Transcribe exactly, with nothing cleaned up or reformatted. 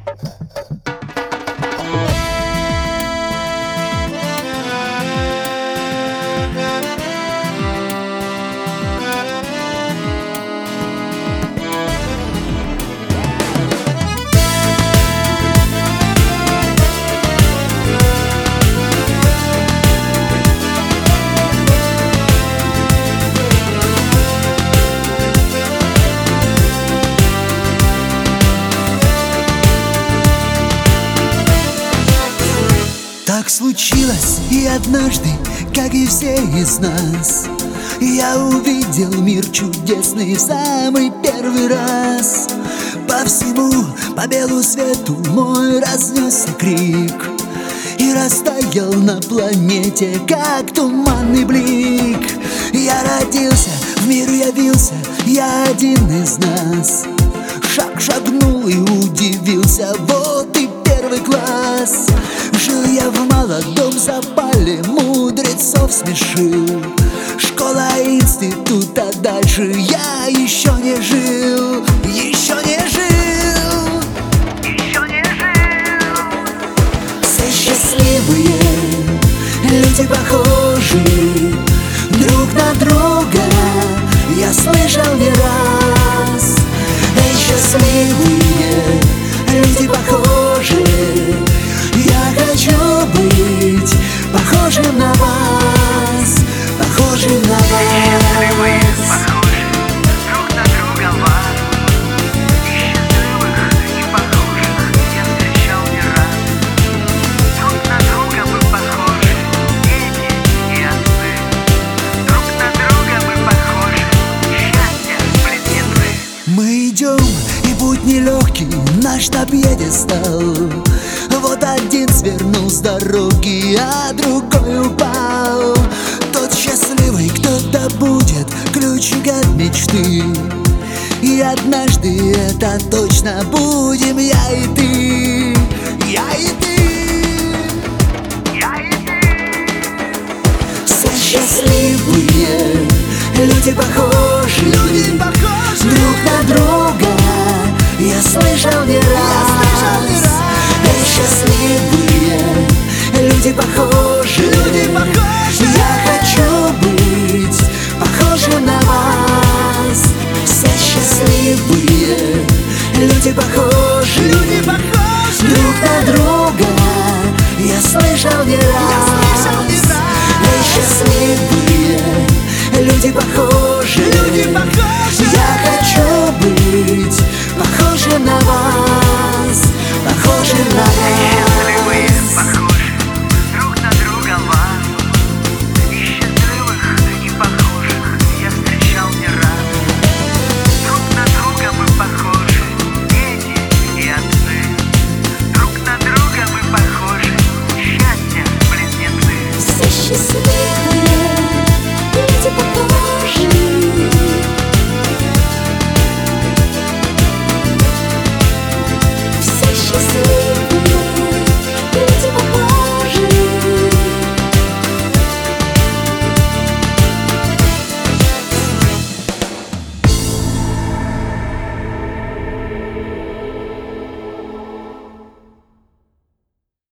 Так случилось, и однажды, как и все из нас, я увидел мир чудесный в самый первый раз. По всему, по белу свету мой разнесся крик и растаял на планете, как туманный блик. Я родился, в мир явился, я один из нас. Шаг шагнул и удивился, вот и первый класс. Жил я в молодом запале, мудрецов смешил. Школа, институт, а дальше я еще не жил. Еще не жил. Еще не жил. Все счастливые люди похожи друг на друга, я слышал не раз. Эй, счастливые люди похожи, я хочу быть похожим на вас, похожим на вас. Счастливые похожи друг на друга вас. И счастливых, и похожих я встречал не раз. Друг на друга мы похожи, дети и отцы. Друг на друга мы похожи, счастья близнецы. Мы идем, и путь нелегкий, наш на пьедестал. Вот один свернул с дороги, а другой упал. Тот счастливый, кто-то будет ключик от мечты. И однажды это точно будем я и ты. Я и ты. Я и ты. Все счастливые люди похожи